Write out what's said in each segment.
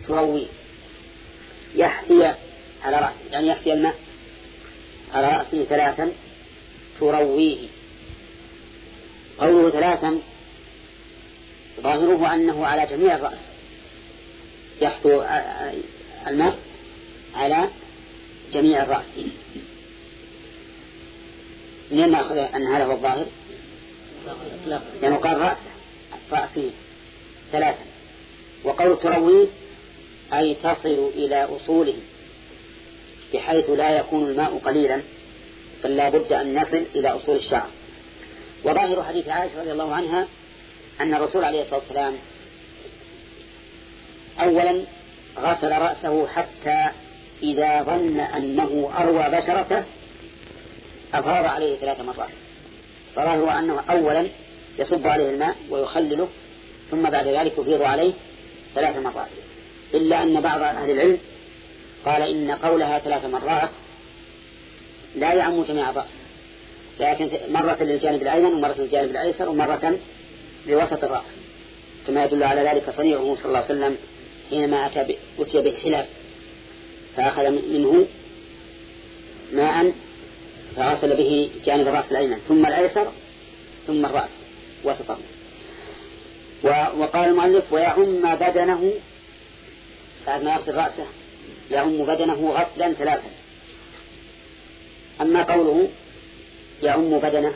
ترويه يحثي على رأسه، يعني يحثي الماء على رأسه 3 ترويه. قوله 3 ظاهره أنه على جميع الرأس، يحثو الماء على جميع الرأس. لأن نأخذ أن هذا هو الظاهر، لأنه قال رأسه 3. وقول ترويه أي تصل إلى أصوله بحيث لا يكون الماء قليلا، بل لا بد أن نصل إلى أصول الشعر. وظاهر حديث عائشة رضي الله عنها أن الرسول عليه الصلاة والسلام أولا غسل رأسه حتى إذا ظن أنه أروى بشرته أفاض عليه 3 مرات. فظاهر أنه أولا يصب عليه الماء ويخلله، ثم بعد ذلك يفيض عليه 3 مرات. إلا أن بعض أهل العلم قال إن قولها 3 مرات لا يعم جميع الرأس، لكن مرة للجانب الأيمن ومرة للجانب الأيسر ومرة لوسط الرأس، كما يدل على ذلك صنيعه صلى الله عليه وسلم حينما أتي بالحلاب فأخذ منه ماء فغسل به جانب الرأس الأيمن ثم الأيسر ثم الرأس وسطه. وقال المؤلف ويعم بدنه، بعد ما يغسل رأسه يعم بدنه غسلا 3. أما قوله يعم بدنه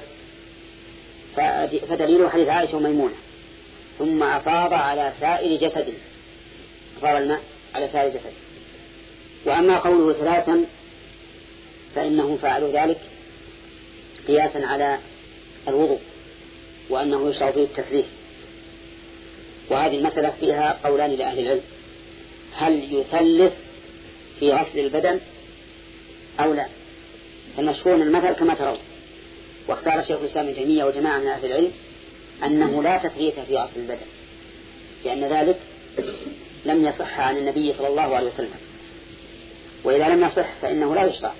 فدليله حديث عائشة وميمونة ثم أفاض على سائر جسده، أفاض الماء على سائر جسده. وأما قوله 3 فإنهم فعلوا ذلك قياسا على الوضوء وأنه يشرع فيه التثليث. وهذه المسألة فيها قولان لأهل العلم، هل يثلث في غسل البدن أو لا؟ فالمشهور من المثل كما ترون. واختار شيخ الإسلام ابن تيمية وجماعة من أهل العلم أنه لا تثليث في غسل البدن، لأن ذلك لم يصح عن النبي صلى الله عليه وسلم، وإذا لم يصح فإنه لا يشرع.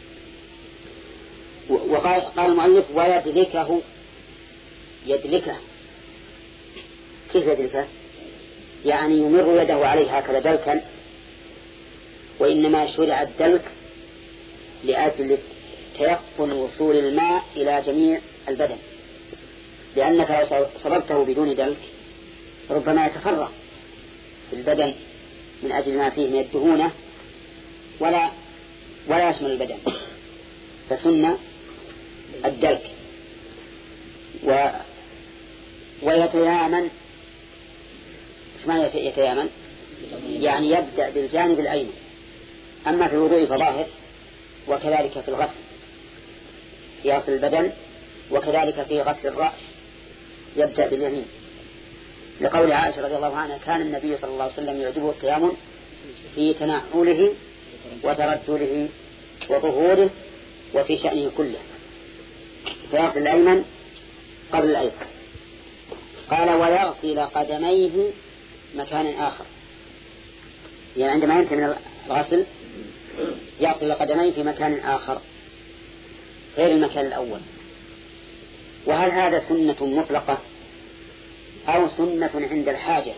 وقال المؤلف ويدلكه، يدلكه كيف يدلكه؟ يعني يمر يده عليه هكذا دلكا، وإنما شرع الدلك لأجل تيقن وصول الماء إلى جميع البدن، لأنك لو صببته بدون دلك ربما يتفرق في البدن من أجل ما فيه من الدهونة ولا يشمل البدن، فسن الدلك. ويتيامن، ما يتيامن يعني يبدأ بالجانب الأيمن، أما في الوضوء فظاهر، وكذلك في الغسل في غسل البدن، وكذلك في غسل الرأس يبدأ باليمين، لقول عائشة رضي الله عنها كان النبي صلى الله عليه وسلم يعجبه التيامن في تنعله وترجله وظهوره وفي شأنه كله، فيغسل الأيمن قبل الأيسر. قال ويغسل قدميه مكان آخر، يعني عندما ينتهي من الغسل يغسل قدميه في مكان آخر غير المكان الأول. وهل هذا سنة مطلقة أو سنة عند الحاجة؟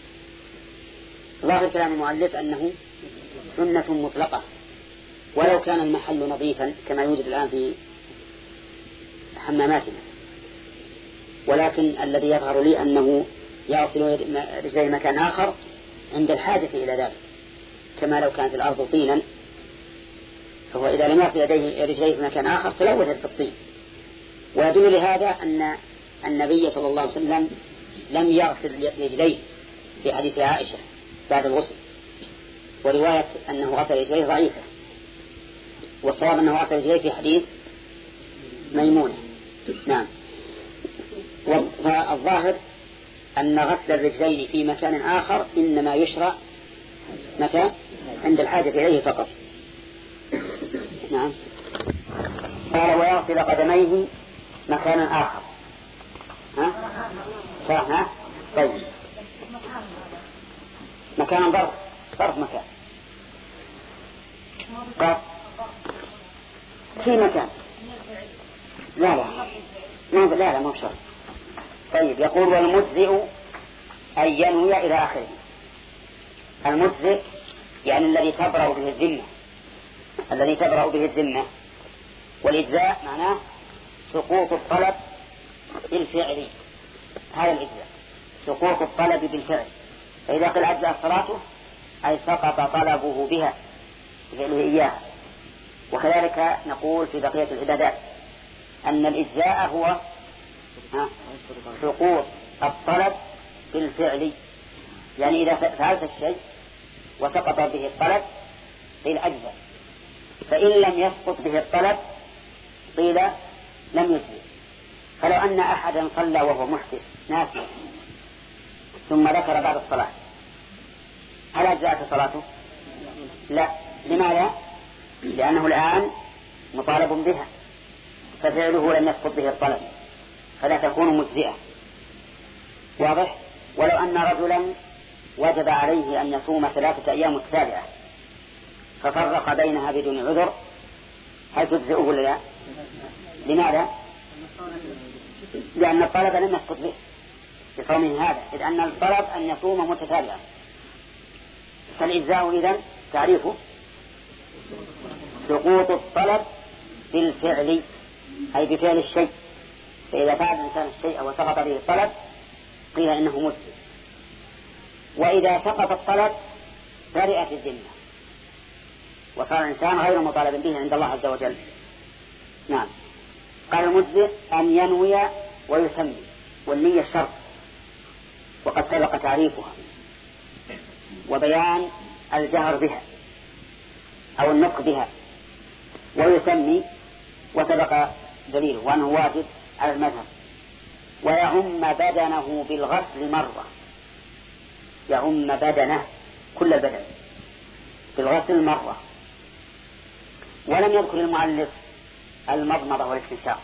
ظاهر كلام المؤلف أنه سنة مطلقة، ولو كان المحل نظيفا كما يوجد الآن في حماماتنا، ولكن الذي يظهر لي أنه يغسل رجليه مكان آخر عند الحاجة إلى ذلك، كما لو كانت الأرض طينا فهو إذا لم يغسل رجليه في مكان آخر تلوثت بالطين. ويدل لهذا أن النبي صلى الله عليه وسلم لم يغسل رجليه في حديث عائشة بعد الغسل، ورواية أنه غسل رجليه ضعيفة، والصواب أنه غسل رجليه في حديث ميمونة. نعم. فالظاهر أن غسل الرجلين في مكان آخر إنما يشرع متى عند الحاجة إليه فقط. نعم. قال ويغسل قدميه مكان آخر. ها؟ طيب مكان ظرف مكان في مكان لا ما بشرط. طيب يقول والمجزئ أن ينوي إلى آخره، المجزئ يعني الذي تبرأ به الذمة، الذي تبرأ به الذمة. والإجزاء معناه سقوط الطلب بالفعل، هذا الإجزاء سقوط الطلب بالفعل. فإذا قيل أجزأ صلاته أي سقط طلبه بها فعله إياها. وكذلك نقول في بقية العبادات أن الإجزاء هو سقوط الطلب بالفعل، يعني إذا فعلت الشيء وسقط به الطلب قيل أجزاء، فإن لم يسقط به الطلب قيل لم يجزئ. فلو أن أحدا صلى وهو محدث ناسي ثم ذكر بعد الصلاة هل أجزأت صلاته؟ لا. لماذا؟ لأنه الآن مطالب بها ففعله لم يسقط به الطلب، فلا تكون مجزئة. واضح؟ ولو أن رجلا وجب عليه أن يصوم 3 أيام متتابعة ففرق بينها بدون عذر هل تجزئه ولا لا؟ لماذا؟ لأن الطلب لم يسقط به بصومه هذا، إذ أن الطلب أن يصوم متتابعا. فالإجزاء إذن تعريفه سقوط الطلب بالفعل أي بفعل الشيء، فإذا فعل الإنسان الشيء وسقط به الطلب قيل إنه مجزئ. وإذا سقط الطلب برئت الذمة وصار الإنسان غير مطالب به عند الله عز وجل. نعم. قال المجزئ أن ينوي ويسمي، والنية الشرط وقد سبق تعريفها وبيان الجهر بها أو النطق بها، ويسمي وسبق دليله وأنه واجب على المذهب. ويعم بدنه بالغسل مرة، يعم بدنه كل البدن بالغسل مرة. ولم يذكر المؤلف المضمضة والاستنشاق،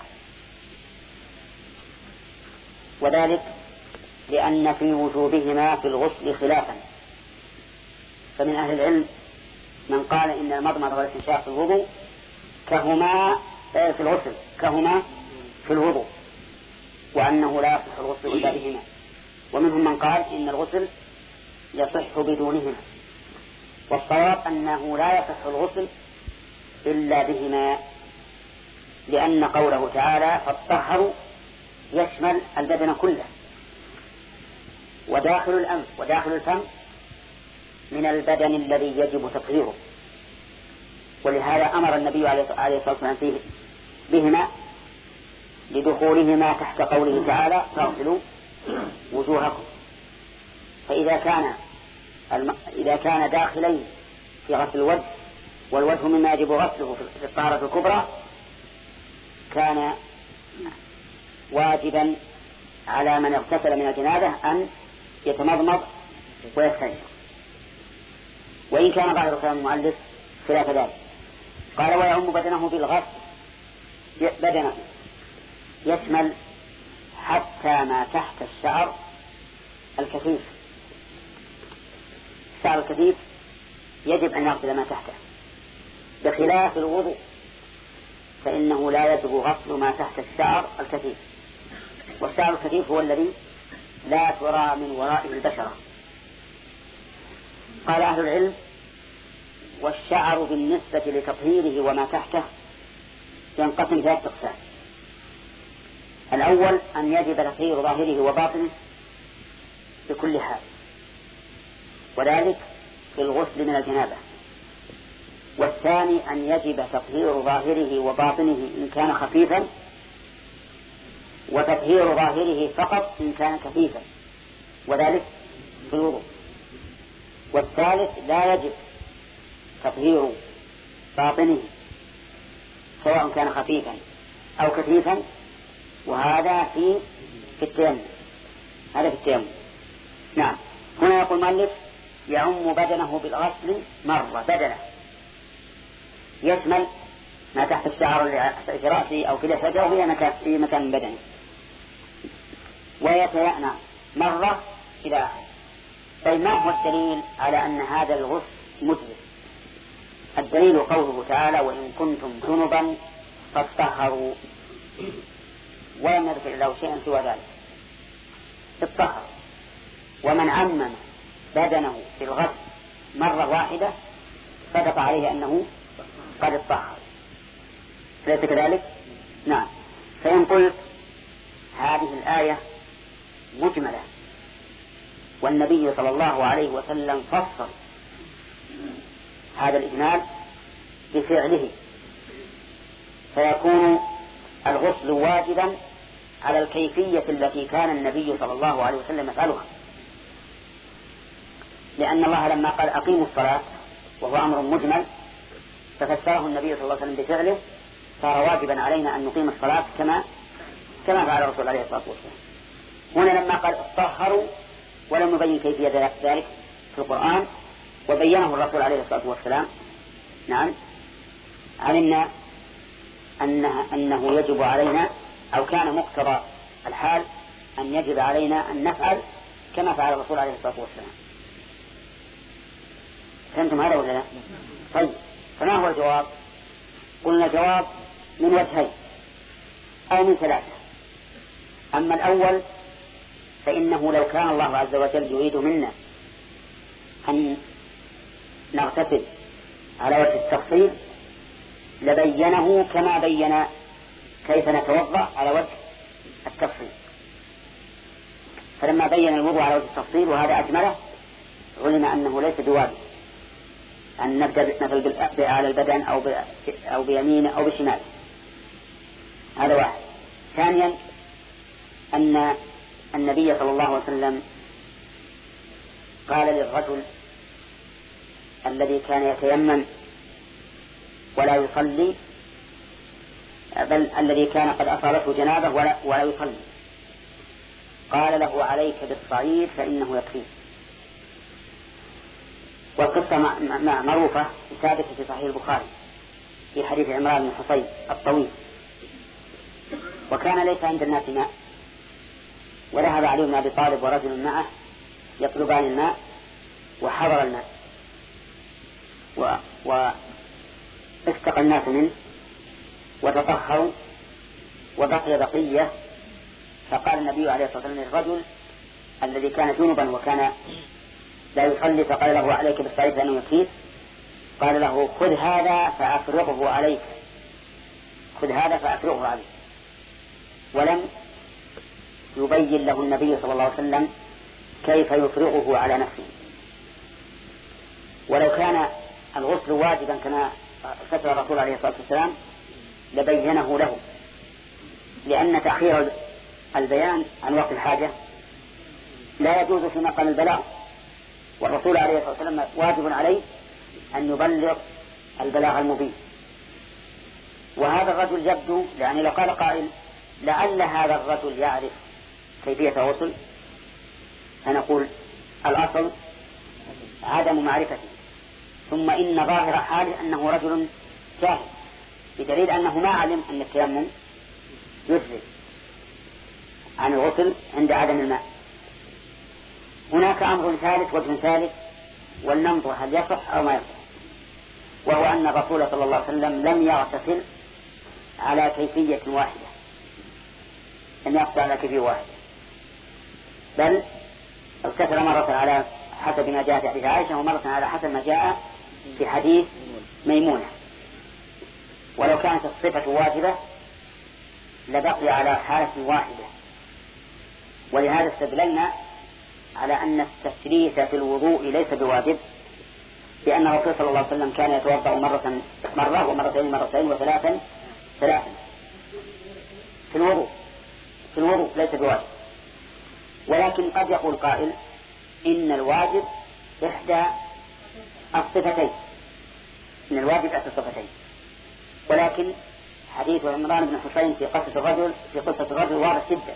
وذلك لأن في وجوبهما في الغسل خلافا، فمن أهل العلم من قال إن المضمضة والاستنشاق في الوضوء كهما في الغسل كهما في الوضوء، وأنه لا يصح الغسل إلا بهما. ومنهم من قال إن الغسل يصح بدونهما، والصواب أنه لا يصح الغسل إلا بهما، لأن قوله تعالى فالطهر يشمل البدن كله، وداخل الأنف وداخل الفم من البدن الذي يجب تطهيره. ولهذا أمر النبي عليه الصلاة والسلام فيه بهما لدخولهما تحت قوله تعالى فاغسلوا وجوهكم. فإذا كان داخلين في غسل الوجه، والوجه مما يجب غسله في الطهارة الكبرى، كان واجبا على من اغتسل من الجنابة أن يتمضمض ويستنشق. وإن كان بعض كلام المؤلف خلاف ذلك، قال ويعم بدنه بالغسل، بدنه يشمل حتى ما تحت الشعر الكثيف. الشعر الكثيف يجب أن يغسل ما تحته، بخلاف الوضوء فإنه لا يجب غسل ما تحت الشعر الكثيف. والشعر الكثيف هو الذي لا ترى من ورائه البشرة. قال أهل العلم والشعر بالنسبة لتطهيره وما تحته ينقسم 3 أقسام. الأول أن يجب تطهير ظاهره وباطنه بكل حال، وذلك في الغسل من الجنابة. والثاني أن يجب تطهير ظاهره وباطنه إن كان خفيفا، وتطهير ظاهره فقط إن كان كثيفا، وذلك في الوضوء. والثالث لا يجب تطهير باطنه سواء كان خفيفا أو كثيفا، وهذا في التيمم. هذا في التيمم. نعم. هنا يقول المؤلف يعم بدنه بالغسل مرة، بدنه يشمل ما تحت الشعر في رأسه أو في لحيته أو في مكان بدنه، ويتيأنى مرة إلى آخر. طيب ما هو الدليل على أن هذا الغسل مجزئ؟ الدليل قوله تعالى وإن كنتم جنبا فاطهروا، ولم يذكر له شيئا سوى ذلك الطهر. ومن عمم بدنه في الغسل مرة واحدة صدق عليه أنه قد اطهر، ليس كذلك؟ نعم. فإن قلت هذه الآية مجملة والنبي صلى الله عليه وسلم فصل هذا الإجمال بفعله، فيكون الغسل واجبا على الكيفية التي كان النبي صلى الله عليه وسلم يفعلها، لأن الله لما قال أقيموا الصلاة وهو أمر مجمل ففسره النبي صلى الله عليه وسلم بفعله، صار واجبا علينا أن نقيم الصلاة كما فعل الرسول عليه الصلاة والسلام. هنا لما قال اطهروا ولم يبين كيفية ذلك في القرآن وبينه الرسول عليه الصلاة والسلام، نعم، علمنا أنه يجب علينا أو كان مقتضى الحال أن يجب علينا أن نفعل كما فعل الرسول عليه الصلاة والسلام. فهمتم هذا ولا لا؟ طيب، فما هو الجواب؟ قلنا الجواب من وجهين أو من ثلاثة. أما الأول فإنه لو كان الله عز وجل يريد منا أن نغتسل على وجه التفصيل لبينه كما بين كيف نتوضأ على وجه التفصيل، فلما بين الوضوء على وجه التفصيل وهذا أجمله علم أنه ليس بواجب أن نبدأ مثل على البدن أو بيمينه أو بشماله. هذا واحد. ثانيا أن النبي صلى الله عليه وسلم قال للرجل الذي كان يتيمم ولا يصلي، بل الذي كان قد أصابته جنابه ولا يصلي، قال له عليك بالصعيد فإنه يكفيك. والقصة معروفة ثابتة في صحيح البخاري في حديث عمران بن حصين الطويل. وكان ليس عند الناس ماء، وذهب علي بن أبي طالب ورجل معه يطلبان الماء، وحضر الماء واستقى الناس منه وتطهروا وبقي بقية. فقال النبي عليه الصلاة والسلام للرجل الذي كان جنبا وكان لا يصلي فقال له عليك بالصعيد لأنه يكفيك، قال له خذ هذا فأفرغه عليك، خذ هذا فأفرغه عليك. ولم يبين له النبي صلى الله عليه وسلم كيف يفرغه على نفسه. ولو كان الغسل واجبا كما فتر الرسول عليه الصلاة والسلام لبينه له، لأن تأخير البيان عن وقت الحاجة لا يجوز في مقام البلاغ، والرسول عليه الصلاة والسلام واجب عليه أن يبلغ البلاغ المبين. وهذا الرجل يبدو، يعني لو قال قائل لعل هذا الرجل يعرف كيفية الغسل، فنقول الأصل عدم معرفته، ثم إن ظاهر حاله أنه رجل جاهل، بدليل أنه ما علم أن التيمم يجزي عن الغسل عند عدم الماء. هناك أمر ثالث، وجه ثالث، ولننظر هل يصح أو ما يصح، وهو أن الرسول صلى الله عليه وسلم لم يغتسل على كيفية واحدة، لم يغتسل على كيفية واحدة، بل اغتسل مرة على حسب ما جاء في حديث عائشة، ومرة على حسب ما جاء في حديث ميمونة. ولو كانت الصفة واجبة لبقي على حالة واحدة. ولهذا استدللنا على أن التثليث في الوضوء ليس بواجب، لأن الرسول صلى الله عليه وسلم كان يتوضأ مرة ومرتين مرتين وثلاثا في الوضوء ليس بواجب. ولكن قد يقول قائل إن الواجب إحدى الصفتين، ولكن حديث عمران بن حصين في قصة الرجل واضح جدا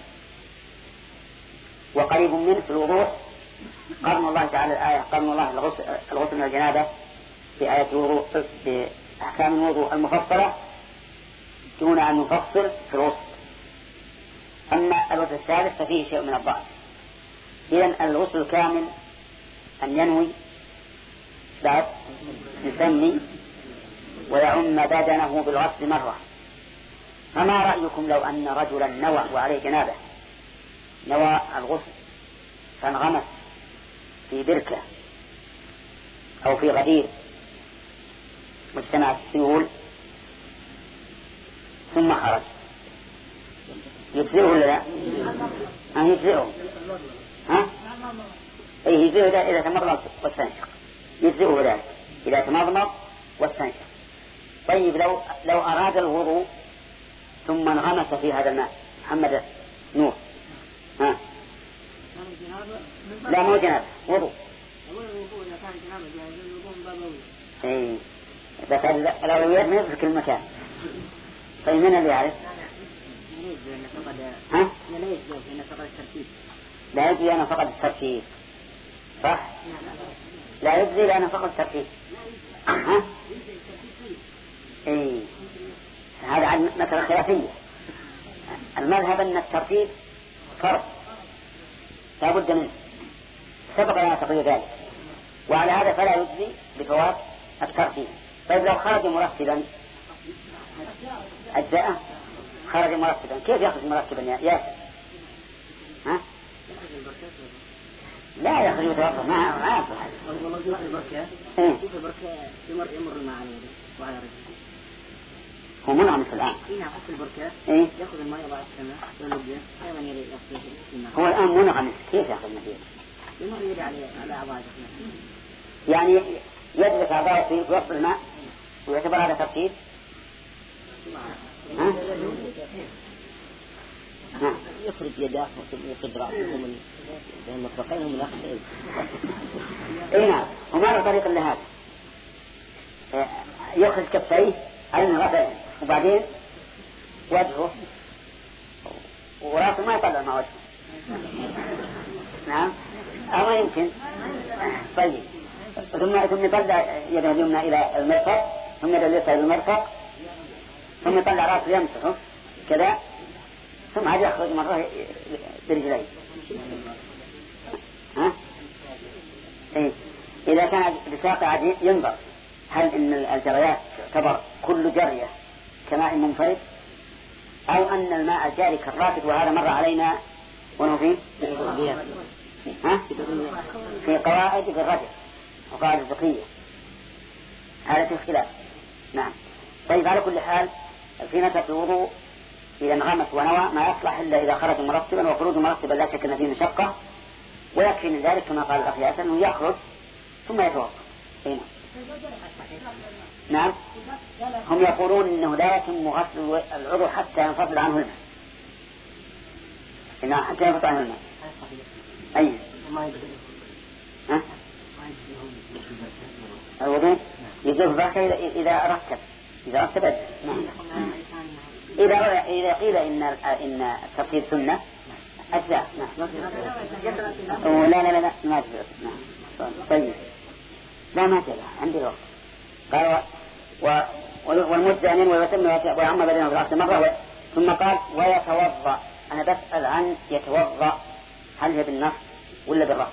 وقريب منه في الوضوح. قرن الله تعالى الآية، قرن الله الغسل من الجنابة في آية الوضوء في أحكام الوضوء المفصلة دون أن نفصل في الغسل. أما الوجه الثالث ففيه شيء من الضعف. إذن الغسل الكامل أن ينوي بعد يسمي ويعم بدنه بالغسل مرة. فما رأيكم لو أن رجلا نوى وعليه جنابه، نوى الغسل فانغمس في بركة أو في غدير مجتمع السيول ثم خرج يجزئه ولا لا؟ يجزئه. ها؟ أي يجزئه إذا تمضمض واستنشق، يجزئه ذلك إذا تمضمض واستنشق. طيب لو أراد الوضوء ثم انغمس في هذا الماء، محمد نور، ها؟ لا مو جنابة، وضوء. اي بس الأولويات ما في كل مكان. طيب من اللي يعرف؟ ها؟ لا يجزي أنا فقد الترتيب، صح؟ لا يجزي لأنا فقد الترتيب. ها؟ اي هذا عن مثل خلافية. المذهب أن الترتيب فرض لا بد منه، سبق لنا تقرير ذلك، وعلى هذا فلا يجزي بفوات الترتيب. طيب لو خرج مرتبا أجزاءه، خرج مرتبا، كيف يخرج مرتبا يا ياسر؟ ها؟ لا يخرج متوقف، ما يصلح. والله في البركة كيف البركة يمر الماء وعلى رجله. هو منعم في الآن. في البركة يأخذ الماء يضع السماء والمبيا أيضا يغسل الماء. هو الآن منعم، كيف يأخذ المبيا؟ يمر يدي على أعضاء يعني يدرك أعضاء في وسط الماء ويعتبر هذا ترتيب؟ ها؟ يخرج يداه ويخرج رأسه من المطبقين ومن أخذ. اي نعم، وما له طريق إلا هذا، يخرج كفيه على الغفل وبعدين وجهه وراسه ما يطلع مع وجهه. نعم أو يمكن. طيب ثم يطلع يده اليمنى إلى المرفق، ثم يده اليسرى إلى المرفق، ثم يطلع راسه يمسحه كذا، ثم عاد يخرج مرة برجليه. ها؟ إيه؟ إذا كان بساق عاد ينظر هل إن الجريات تعتبر كل جرية كماء منفرد، أو أن الماء جاري كالراكد، وهذا مر علينا ونحن فيه ها؟ في قواعد الرجل وقواعد الفقهية، هذا في خلاف. نعم. طيب على كل حال في نسبة الوضوء إذا انغمس ونوى ما يصلح إلا إذا خرج مرتبا، وخروج مرتبا لا شك أن فيه مشقة، ويكفي من ذلك كما قال الأخ ياسر أنه يخرج ثم يتوضأ. نعم. هم يقولون إنه لا يتم غسل العضو حتى ينفصل عنه الماء، إنه حتى ينفصل عنه الماء. أي الوضوء يجب البركة إذا رتب نعم. إذا قيل إن الترتيب سنة أجزاء. نعم. لا ما تجزء. نعم. طيب لا ما تجزء عندي الوقت. قال والمد أن ينوي ويتم ويعم بدنه في العصر مرة، ثم قال ويتوضأ. أنا بسأل عن يتوضأ، هل هي بالنص ولا بالرفع؟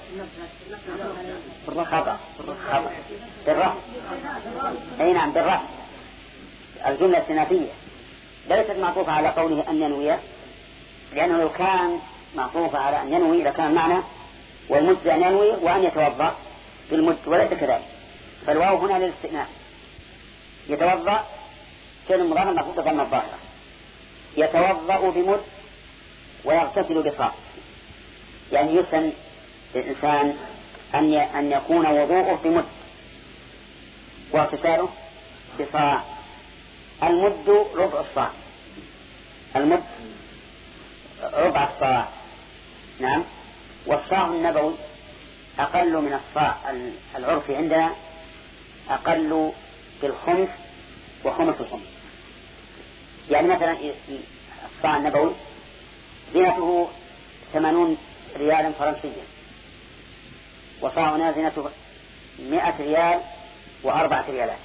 خطأ بالرفع. أي نعم بالرفع. الجملة الثلاثية ليست معطوفة على قوله أن ينوي، لأنه لو كان معطوفة على أن ينوي لكان معنى والمد أن ينوي وأن يتوضأ بالمد، وليس كذلك. فالواو هنا للاستئناف. يتوضأ كلمة مضارع مفعول بضم الظاهرة، يتوضأ بمد ويغتسل بصاع. يعني يسن للإنسان أن يكون وضوءه بمد واغتساله بصاع. المد ربع الصاع، المد ربع الصاع. نعم. والصاع النبوي أقل من الصاع العرفي عندنا، أقل بالخمس وخمس الخمس. يعني مثلا الصاع النبوي زينته 80 ريالا فرنسيا، وصاعنا زينته 100 ريال و4 ريالات.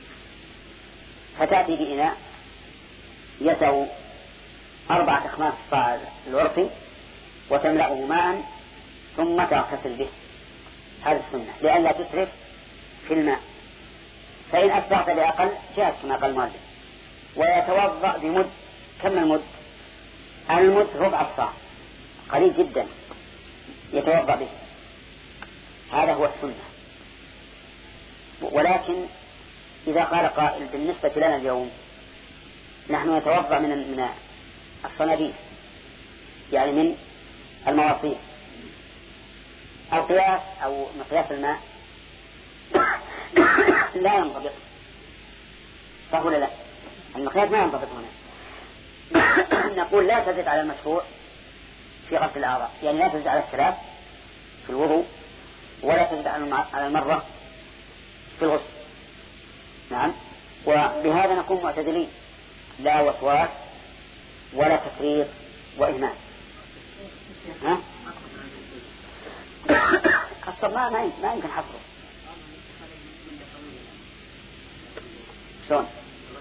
فتأتي بإناء يسع 4 أخماس الصاع العرفي وتملأه ماء ثم تغتسل به. هذا السنة لئلا تسرف في الماء، فإن أسرعت بأقل جاءت كما قال المؤلف. ويتوضأ بمد. كم المد؟ المد ربع الصاع، قليل جدا يتوضأ به. هذا هو السنة. لكن إذا قال قائل بالنسبة لنا اليوم نحن نتوضأ من الصناديق، يعني من المواصيل، أو قياس أو مقياس الماء لا ينضبط، فهو لا، المقياس ما ينضبط هنا. نقول لا تزد على المشروع في غسل الأعضاء، يعني لا تزد على الثلاث في الوضوء ولا تزد على المرة في الغسل. نعم، وبهذا نكون معتدلين، لا وسواس ولا تفريط وإهمال. ها؟ حصر ما يمكن حصره. شلون؟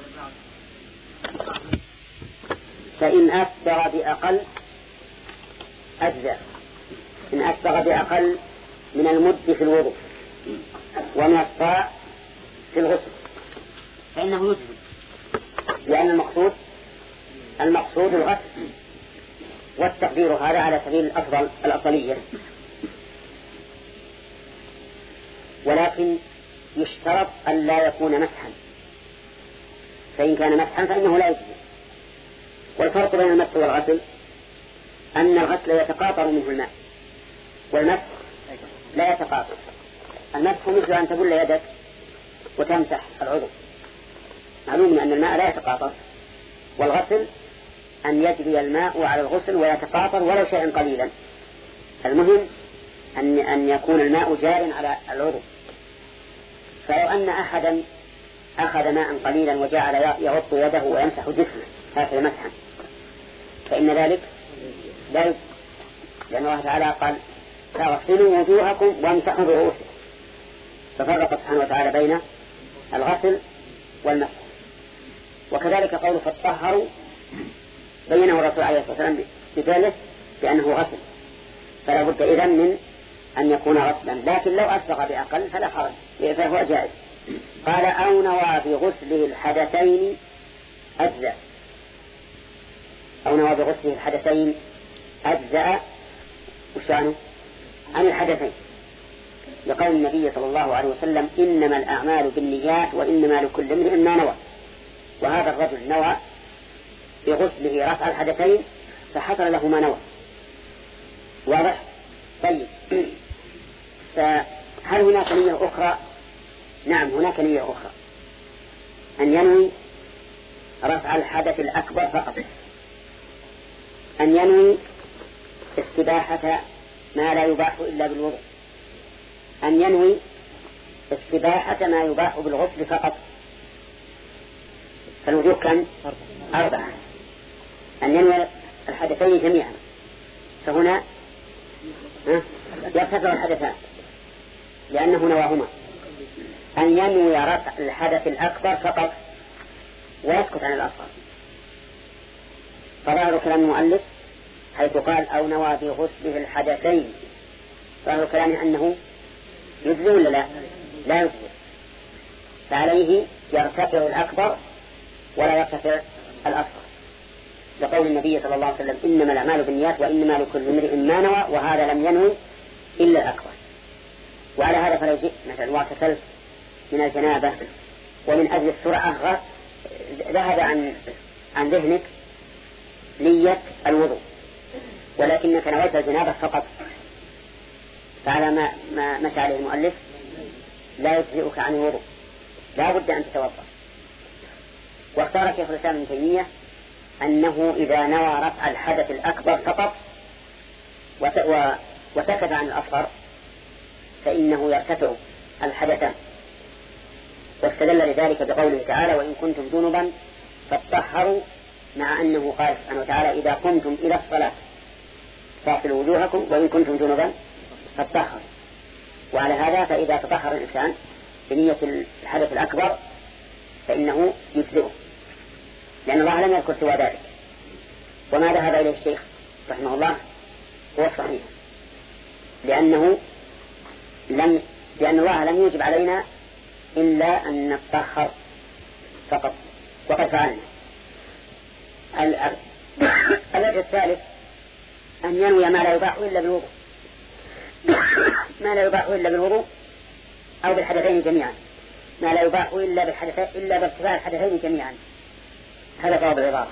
فإن أسبغ بأقل أجزاء، إن أسبغ بأقل من المد في الوضوء ومن الصاع في الغسل فإنه يجزي، لأن المقصود الغسل، والتقدير هذا على سبيل الأفضلية، ولكن يشترط أن لا يكون مسحا، فإن كان مسحا فإنه لا يجزي. والفرق بين المسح والغسل أن الغسل يتقاطر منه الماء، والمسح لا يتقاطر. المسح مثل أن تبل يدك وتمسح العضو، معلوم أن الماء لا يتقاطر، والغسل أن يجري الماء على الغسل ويتقاطر ولو شيئا قليلا. المهم أن يكون الماء جار على العضو. فلو أن أحدا أخذ ماء قليلا وجعل يغط يده ويمسح جسمه هكذا مسحا فإن ذلك لا يجزي، لأن الله تعالى قال فاغسلوا وجوهكم وامسحوا برؤوسكم، ففرق سبحانه وتعالى بين الغسل والمسح. وكذلك قوله فاتطهروا بينه الرسول عليه الصلاة والسلام بفعله بأنه غسل، فلا بد إذن من أن يكون غسلا، لكن لو أسبغ بأقل فلا حرج فهو جائز. قال أو نوى بغسله الحدثين أجزاء، أو نوى بغسله الحدثين أجزاء وشانه عن الحدثين، لقول النبي صلى الله عليه وسلم إنما الأعمال بالنيات وإنما لكل امرئ ما نوى. وهذا الرجل نوى بغسله رفع الحدثين فحصل له ما نوى. واضح؟ طيب، فهل هناك نية أخرى؟ نعم، هناك نية أخرى، أن ينوي رفع الحدث الأكبر فقط، أن ينوي استباحة ما لا يباح إلا بالوضوء، أن ينوي استباحة ما يباح بالغسل فقط. فالوجوه كم؟ 4. أن ينوي الحدثين جميعا، فهنا يرتفع الحدثان لأنه نواهما. أن ينوي رفع الحدث الأكبر فقط ويسكت عن الأصغر. فظاهر كلام المؤلف حيث قال أو نوى بغسله الحدثين، ظاهر كلامه أنه يجزي ولا لا؟ لا يجزي، فعليه يرتفع الأكبر ولا يرتفع الأصغر، لقول النبي صلى الله عليه وسلم إنما الأعمال بالنيات وإنما لكل امرئ ما نوى، وهذا لم ينوي إلا الأكبر. وعلى هذا فلو جئت مثلا واغتسلت من الجنابة ومن أجل السرعة ذهب عن ذهنك نية الوضوء، ولكنك نويت الجنابة فقط، فعلى ما مشى عليه المؤلف لا يجزئك عن الوضوء، لا بد أن تتوضأ. واختار شيخ الإسلام ابن تيمية أنه إذا نوى رفع الحدث الأكبر فقط وسكت عن الأصغر فإنه يرتفع الحدثان، واستدل لذلك بقوله تعالى وإن كنتم جنبا فاتطهروا، مع أنه قال سبحانه وتعالى إذا قمتم إلى الصلاة فاغسلوا وجوهكم وإن كنتم جنبا فاتطهروا. وعلى هذا فإذا تطهر الإنسان بنية الحدث الأكبر فإنه يجزئه، لأن الله لم يذكر سوى ذلك. وما ذهب إليه الشيخ رحمه الله هو الصحيح، لأن الله لم يوجب علينا إلا أن نتطهر فقط، وقد فعلنا. الوجه الثالث أن ينوي ما لا يباح إلا بالوضوء، ما لا يباح إلا بالوضوء أو بالحدثين جميعا، ما لا يباح إلا بارتفاع الحدثين جميعا. هذا جواب العبارة.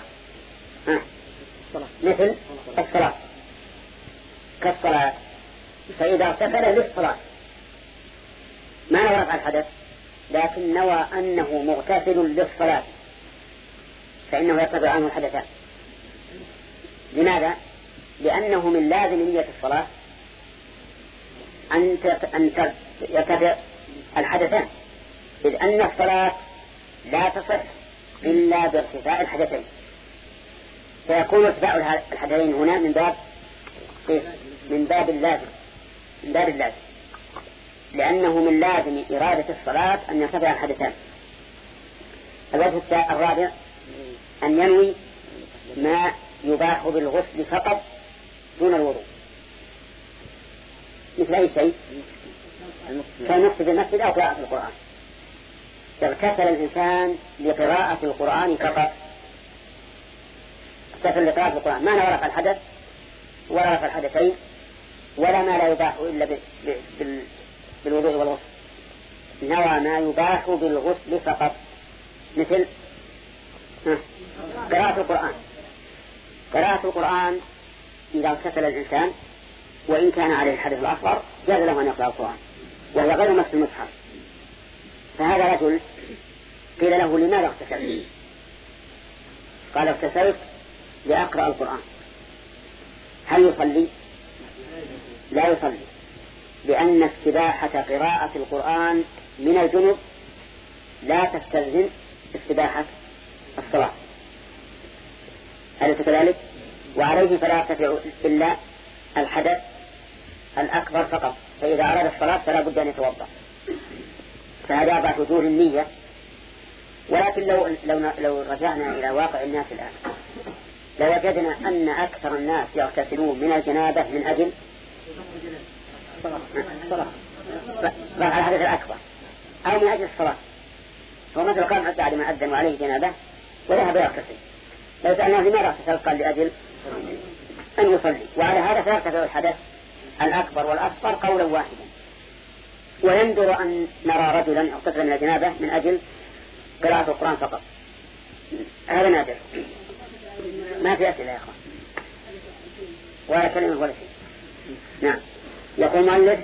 مثل الصلاة كالصلاة، فإذا اغتسل للصلاة ما نوى رفع الحدث لكن نوى أنه مغتسل للصلاة فإنه يرتفع عنه الحدثان. لماذا؟ لأنه من لازم نية الصلاة أن يرتفع الحدثان، إذ أن الصلاة لا تصح إلا بارتفاع الحدثين، فيكون ارتفاع الحدثين هنا من باب اللازم، لأنه من لازم إرادة الصلاة أن يرتفع الحدثان. الوجه الرابع أن ينوي ما يباح بالغسل فقط دون الوضوء، مثل أي شيء كالمقصد بالمسجد أو قراءة القرآن. اغتسل الإنسان لقراءة القرآن فقط، اغتسل لقراءة القرآن ما نوى رفع الحدث ولا رفع الحدثين ولا ما لا يباح إلا بالوضوء والغسل، نوى ما يباح بالغسل فقط، مثل قراءة القرآن إذا اغتسل الإنسان وإن كان عليه الحدث الأصغر جاز له أن يقرأ القرآن وهو غير مس المصحف. فهذا رجل قيل له لماذا اغتسلت؟ قال اغتسلت لأقرأ القرآن. هل يصلي؟ لا يصلي، لأن استباحة قراءة القرآن من الجنب لا تستلزم استباحة الصلاة، أليس كذلك؟ وعليه فلا يرتفع إلا الحدث الأكبر فقط، فإذا أراد الصلاة فلا بد أن يتوضأ. فهذا أربعة وجوه النية. ولكن لو رجعنا إلى واقع الناس الآن لوجدنا أن أكثر الناس يغتسلون من الجنابة من أجل رفع الحدث الأكبر أو من أجل الصلاة. فمثل قام حتى بعد ما أذن وعليه جنابة وذهب يغتسل، لو سألناه لماذا اغتسل قال لأجل أن يصلي، وعلى هذا فيرتفع الحدث الأكبر والأصغر قولا واحدا. ويندر أن نرى رجلا اغتسل من الجنابة من أجل قراءة القرآن فقط، هذا نادر. ما في أسئلة يا أخوان ولا كلمة ولا شيء. نعم. يقول مؤلف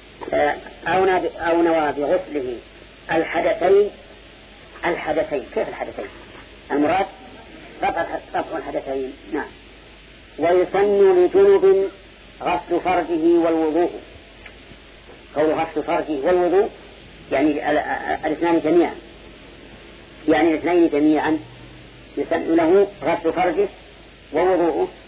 أو نوى بغسله الحدثين. كيف الحدثين؟ المراد رفع الحدثين. نعم. ويسن لجنب غسل فرجه والوضوء. قول غسل فرجه والوضوء يعني الاثنين جميعا يسن له غسل فرجه ووضوءه